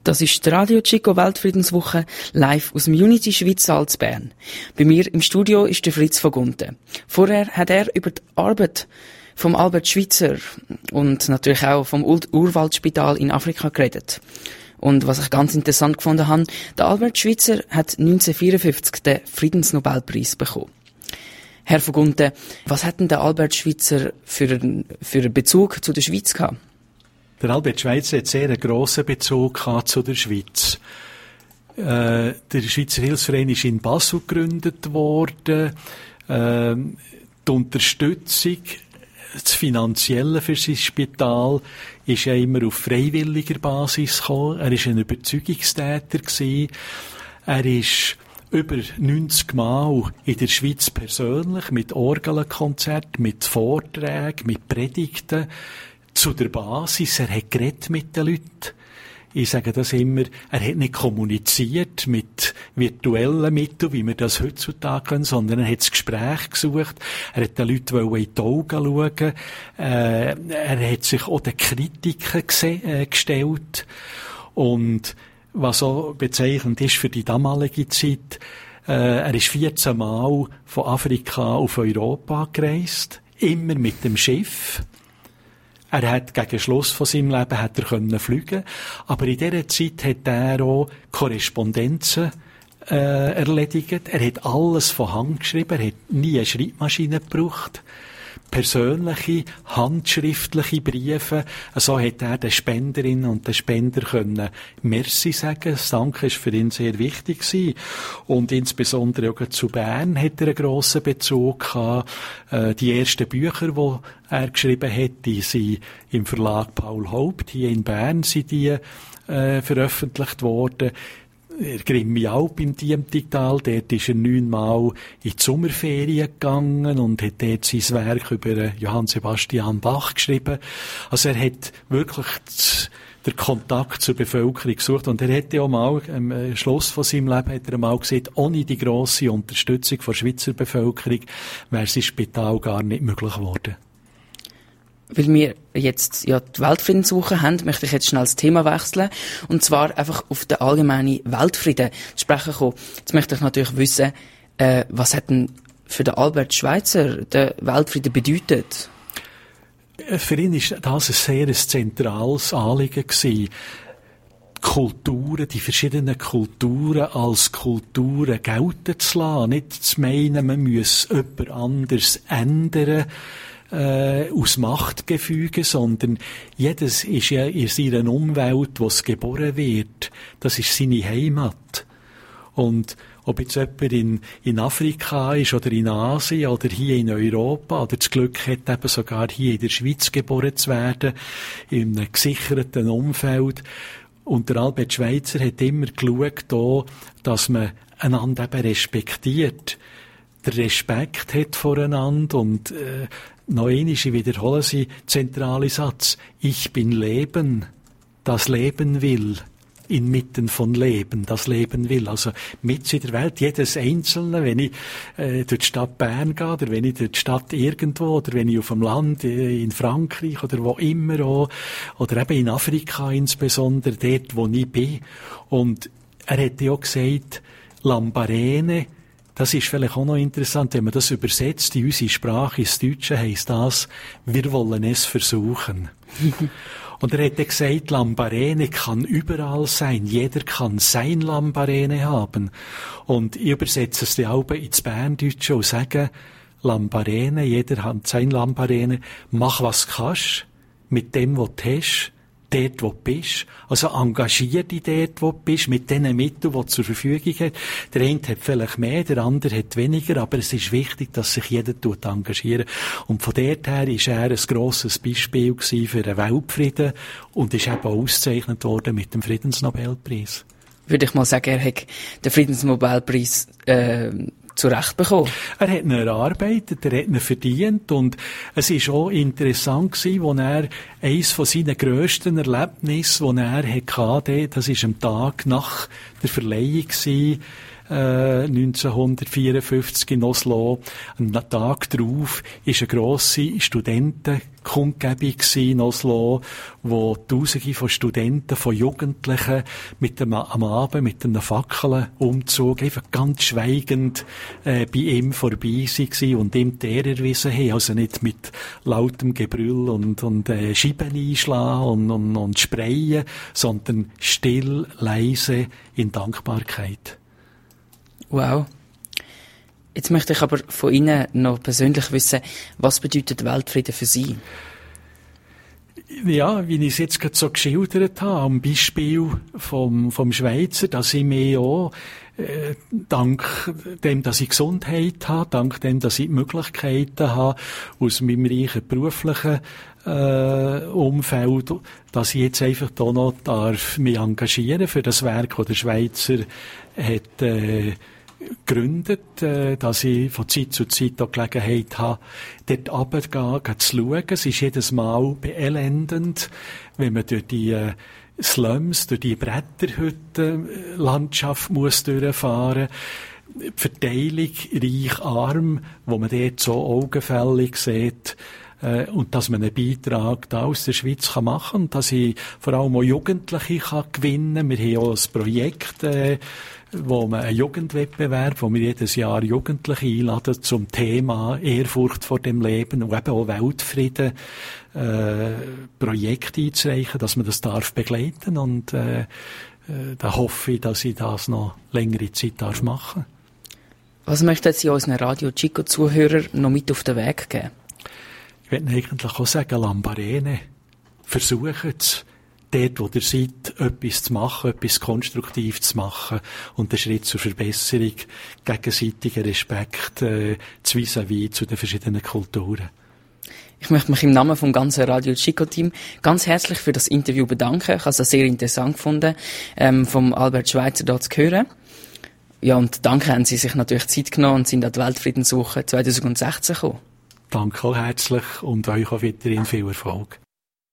Das ist die Radio Chico Weltfriedenswoche live aus dem Unity Schweiz Salzbern. Bei mir im Studio ist der Fritz von Gunten. Vorher hat er über die Arbeit vom Albert Schweitzer und natürlich auch vom Urwaldspital in Afrika geredet. Und was ich ganz interessant gefunden habe, der Albert Schweitzer hat 1954 den Friedensnobelpreis bekommen. Herr von Gunten, was hat denn der Albert Schweitzer für einen Bezug zu der Schweiz gehabt? Der Albert Schweitzer hat sehr einen grossen Bezug zu der Schweiz. Der Schweizer Hilfsverein ist in Basel gegründet worden. Die Unterstützung, das Finanzielle für sein Spital, ist ja immer auf freiwilliger Basis gekommen. Er war ein Überzeugungstäter gewesen. Er ist über 90 Mal in der Schweiz persönlich mit Orgelkonzerten, mit Vorträgen, mit Predigten zu der Basis. Er hat geredet mit den Leuten. Ich sage das immer, er hat nicht kommuniziert mit virtuellen Mitteln, wie wir das heutzutage können, sondern er hat das Gespräch gesucht. Er hat den Leuten in die Augen schauen. Er hat sich auch den Kritiken gestellt. Und was auch bezeichnend ist für die damalige Zeit, er ist 14 Mal von Afrika auf Europa gereist, immer mit dem Schiff. Er hat gegen Schluss von seinem Leben fliegen, aber in dieser Zeit hat er auch Korrespondenzen erledigt. Er hat alles von Hand geschrieben, er hat nie eine Schreibmaschine gebraucht. Persönliche, handschriftliche Briefe. So hat er den Spenderinnen und den Spender können Merci sagen. Das Danke ist für ihn sehr wichtig gewesen. Und insbesondere auch zu Bern hat er einen grossen Bezug gehabt. Die ersten Bücher, die er geschrieben hat, die sind im Verlag Paul Haupt. Hier in Bern sind die veröffentlicht worden. Grimmi Alp im Diemtigtal, dort ist er 9 Mal in die Sommerferien gegangen und hat dort sein Werk über Johann Sebastian Bach geschrieben. Also er hat wirklich den Kontakt zur Bevölkerung gesucht und er hätte auch mal, am Schluss von seinem Leben hat er mal gesagt, ohne die grosse Unterstützung der Schweizer Bevölkerung wäre sein Spital gar nicht möglich geworden. Weil wir jetzt ja die Weltfriedenswoche haben, möchte ich jetzt schnell das Thema wechseln. Und zwar einfach auf den allgemeinen Weltfrieden zu sprechen kommen. Jetzt möchte ich natürlich wissen, was hat denn für den Albert Schweitzer der Weltfrieden bedeutet? Für ihn ist das ein sehr zentrales Anliegen gewesen. Kulturen, die verschiedenen Kulturen als Kulturen gelten zu lassen. Nicht zu meinen, man müsse jemand anders ändern, aus Machtgefüge, sondern jedes ist ja in seiner Umwelt, wo es geboren wird. Das ist seine Heimat. Und ob jetzt jemand in Afrika ist oder in Asien oder hier in Europa oder das Glück hat, eben sogar hier in der Schweiz geboren zu werden, in einem gesicherten Umfeld. Und der Albert Schweitzer hat immer geschaut, dass man einander eben respektiert, den Respekt hat voreinander und noch einmal, ich wiederhole sie, zentrale Satz. Ich bin Leben, das Leben will. Inmitten von Leben, das Leben will. Also mit in der Welt, jedes Einzelne, wenn ich durch die Stadt Bern gehe, oder wenn ich durch die Stadt irgendwo, oder wenn ich auf dem Land in Frankreich, oder wo immer auch, oder eben in Afrika insbesondere, dort, wo ich bin. Und er hat ja auch gesagt, Lambarene, das ist vielleicht auch noch interessant, wenn man das übersetzt in unsere Sprache, ins Deutsche heisst das, wir wollen es versuchen. Und er hat gesagt, Lambarene kann überall sein. Jeder kann sein Lambarene haben. Und ich übersetze es dann auch ins Berndeutsche und sage, Lambarene, jeder hat sein Lambarene. Mach was kannst, mit dem, was du hast, dort, wo du bist. Also engagier dich dort, wo du bist, mit den Mitteln, die du zur Verfügung hast. Der eine hat vielleicht mehr, der andere hat weniger, aber es ist wichtig, dass sich jeder engagiert. Und von dort her ist er ein grosses Beispiel gewesen für den Weltfrieden und ist eben ausgezeichnet worden mit dem Friedensnobelpreis. Würde ich mal sagen, er hat den Friedensnobelpreis zurecht bekommen. Er hat ihn erarbeitet, er hat ihn verdient und es ist auch interessant gewesen, wo er eines von seinen grössten Erlebnissen, die er hatte, das ist am Tag nach der Verleihung gewesen, 1954 in Oslo. Einen Tag darauf ist eine grosse Studentenkundgebung in Oslo, wo Tausende von Studenten, von Jugendlichen am Abend mit einem Fackelumzug einfach ganz schweigend bei ihm vorbei waren und ihm die Ehre erwiesen haben. Also nicht mit lautem Gebrüll und Scheiben einschlagen und sprayen, sondern still, leise in Dankbarkeit. Wow. Jetzt möchte ich aber von Ihnen noch persönlich wissen, was bedeutet Weltfrieden für Sie? Ja, wie ich es jetzt gerade so geschildert habe, am Beispiel vom Schweizer, dass ich mir auch dank dem, dass ich Gesundheit habe, dank dem, dass ich die Möglichkeiten habe, aus meinem reichen beruflichen Umfeld, dass ich jetzt einfach da noch mich engagieren für das Werk, das der Schweizer hat gegründet, dass ich von Zeit zu Zeit auch Gelegenheit habe, dort runterzugehen, zu schauen. Es ist jedes Mal beelendend, wenn man durch die Slums, durch die Bretterhüttenlandschaft muss durchfahren. Die Verteilung reich-arm, wo man dort so augenfällig sieht, und dass man einen Beitrag da aus der Schweiz machen kann und dass ich vor allem auch Jugendliche gewinnen kann. Wir haben auch ein Projekt, wo man einen Jugendwettbewerb, wo wir jedes Jahr Jugendliche einladen zum Thema Ehrfurcht vor dem Leben und eben auch Weltfrieden Projekte einzureichen, dass man das darf begleiten und da hoffe ich, dass ich das noch längere Zeit darf machen. Was möchten Sie unseren Radio Chico-Zuhörern noch mit auf den Weg geben? Ich würde eigentlich auch sagen, Lambarene, versucht es, dort, wo ihr seid, etwas zu machen, etwas konstruktiv zu machen und einen Schritt zur Verbesserung, gegenseitigen Respekt vis-à-vis zu den verschiedenen Kulturen. Ich möchte mich im Namen vom ganzen Radio Chico-Team ganz herzlich für das Interview bedanken. Ich habe es sehr interessant gefunden, vom Albert Schweitzer da zu hören. Ja, und danke, haben Sie sich natürlich Zeit genommen und sind an die Weltfriedenswoche 2016 gekommen. Danke auch herzlich und euch auch weiterhin viel Erfolg.